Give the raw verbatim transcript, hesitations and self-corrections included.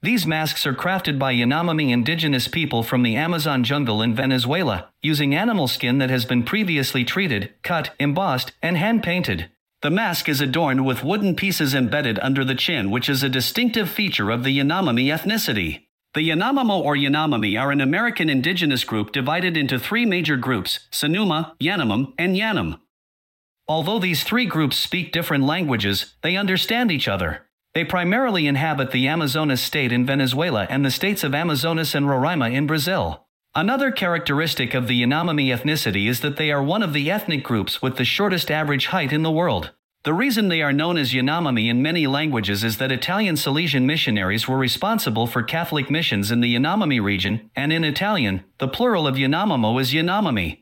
These masks are crafted by Yanomami indigenous people from the Amazon jungle in Venezuela, using animal skin that has been previously treated, cut, embossed, and hand-painted. The mask is adorned with wooden pieces embedded under the chin, which is a distinctive feature of the Yanomami ethnicity. The Yanomamo or Yanomami are an American indigenous group divided into three major groups: Sonoma, Yanomam, and Yanam. Although these three groups speak different languages, they understand each other. They primarily inhabit the Amazonas state in Venezuela and the states of Amazonas and Roraima in Brazil. Another characteristic of the Yanomami ethnicity is that they are one of the ethnic groups with the shortest average height in the world. The reason they are known as Yanomami in many languages is that Italian Salesian missionaries were responsible for Catholic missions in the Yanomami region, and in Italian, the plural of Yanomamo is Yanomami.